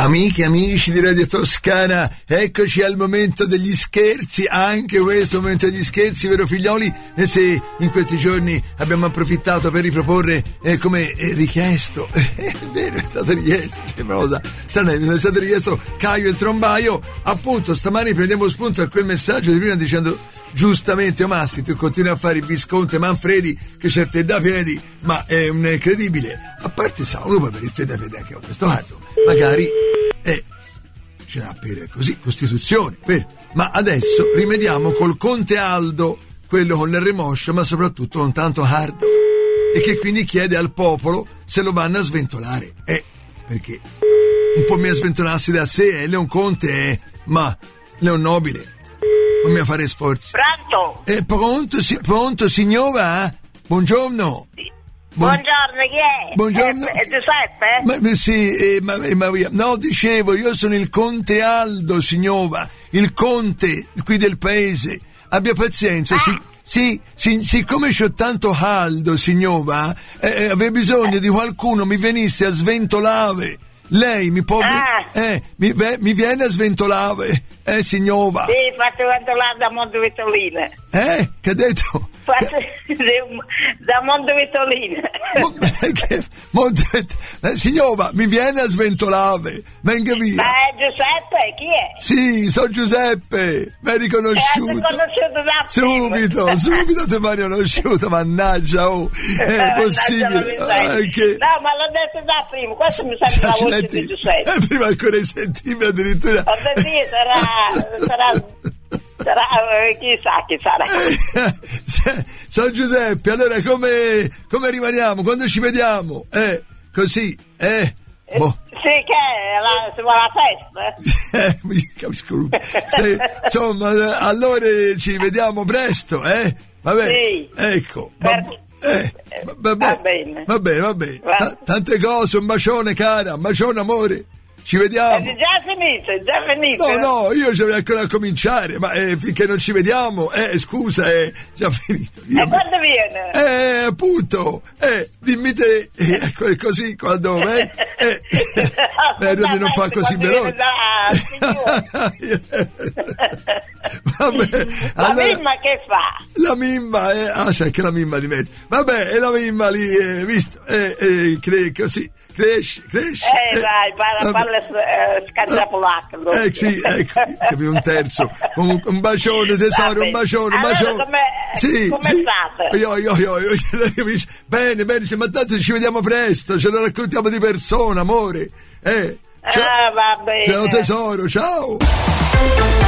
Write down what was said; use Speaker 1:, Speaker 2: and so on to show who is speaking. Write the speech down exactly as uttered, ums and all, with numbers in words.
Speaker 1: Amiche, amici di Radio Toscana, eccoci al momento degli scherzi, anche questo momento degli scherzi, vero figlioli? E se in questi giorni abbiamo approfittato per riproporre eh, come eh, richiesto, è vero, è stato richiesto, sembra cosa strana, è stato richiesto Caio il trombaio, appunto stamani prendiamo spunto a quel messaggio di prima dicendo giustamente, o Massi, tu continui a fare il Visconte Manfredi che c'è il freddapiedi, ma è un incredibile, a parte sa, uno può avere il freddapiedi anche con questo cardo, magari eh, ce l'ha per così Costituzione, per. Ma adesso rimediamo col Conte Aldo, quello con l'R moscia, ma soprattutto con tanto hardo, e che quindi chiede al popolo se lo vanno a sventolare, eh, perché un po' mi sventolassi da sé, eh, Leon Conte, eh, ma Leon Nobile non mi fare sforzi.
Speaker 2: Pronto?
Speaker 1: Eh, pronto, si, pronto signora? Buongiorno.
Speaker 2: Sì.
Speaker 1: Buon...
Speaker 2: Buongiorno, chi è?
Speaker 1: Buongiorno.
Speaker 2: È, è Giuseppe?
Speaker 1: Ma, sì, eh, ma, eh, ma, no, dicevo, io sono il Conte Aldo, signora, il Conte qui del paese. Abbia pazienza,
Speaker 2: ah.
Speaker 1: si, sì, sì, siccome c'ho tanto caldo, signora, eh, avevo bisogno di qualcuno mi venisse a sventolare. Lei mi può...
Speaker 2: Ah.
Speaker 1: Eh, mi, mi viene a sventolare, eh, signora?
Speaker 2: Sì, fate sventolare da Montevitoline.
Speaker 1: Eh, che ha detto?
Speaker 2: Fate da Montevitoline.
Speaker 1: Monte... Eh, signora, mi viene a sventolare, venga via.
Speaker 2: Ma è Giuseppe, chi è?
Speaker 1: Sì, sono Giuseppe, mi hai riconosciuto.
Speaker 2: Eh, conosciuto da
Speaker 1: subito,
Speaker 2: prima.
Speaker 1: subito ti mi hai riconosciuto, mannaggia, oh, è possibile. Anche...
Speaker 2: No, ma l'ho detto da prima, questo mi sembra la voce di Giuseppe.
Speaker 1: Eh, prima ancora di sentirmi addirittura.
Speaker 2: Ho detto, sì, sarà... sarà... sarà chissà chi sarà.
Speaker 1: Sono Giuseppe, allora come, come rimaniamo? Quando ci vediamo? Eh, così, eh? Boh.
Speaker 2: Sì, che è la, si vuole la festa?
Speaker 1: Eh, mi capisco. Se, insomma, allora ci vediamo presto, eh? Vabbè, sì. Ecco.
Speaker 2: Per...
Speaker 1: Eh, va, va bene, va bene, va bene. T- tante cose, un bacione cara, un bacione amore. Ci vediamo.
Speaker 2: È già finito, è già finito.
Speaker 1: No, no, io ci avrei ancora a cominciare, ma eh, finché non ci vediamo, eh, scusa, è già finito.
Speaker 2: Io e quando viene?
Speaker 1: Eh, appunto, eh, dimmi te, eh, così, quando, eh, eh, spero di non far così veloce. Vabbè,
Speaker 2: la
Speaker 1: allora,
Speaker 2: mimma che fa?
Speaker 1: La mimma, eh, ah, c'è anche la mimma di mezzo. Vabbè, è la mimma lì, eh, visto, eh, eh, cre- così, cresce, cresce.
Speaker 2: Eh, eh dai, parla, parla eh, scacciapolacco.
Speaker 1: Eh, sì, ecco, capivo un terzo. Comunque, un bacione, tesoro, un bacione, un
Speaker 2: allora,
Speaker 1: bacione.
Speaker 2: Come,
Speaker 1: sì,
Speaker 2: come
Speaker 1: sì.
Speaker 2: state?
Speaker 1: Io, io, io, io, bene, bene, ma tanto ci vediamo presto, ce lo raccontiamo di persona, amore. Eh, ciao,
Speaker 2: ah, va bene.
Speaker 1: ciao tesoro, ciao.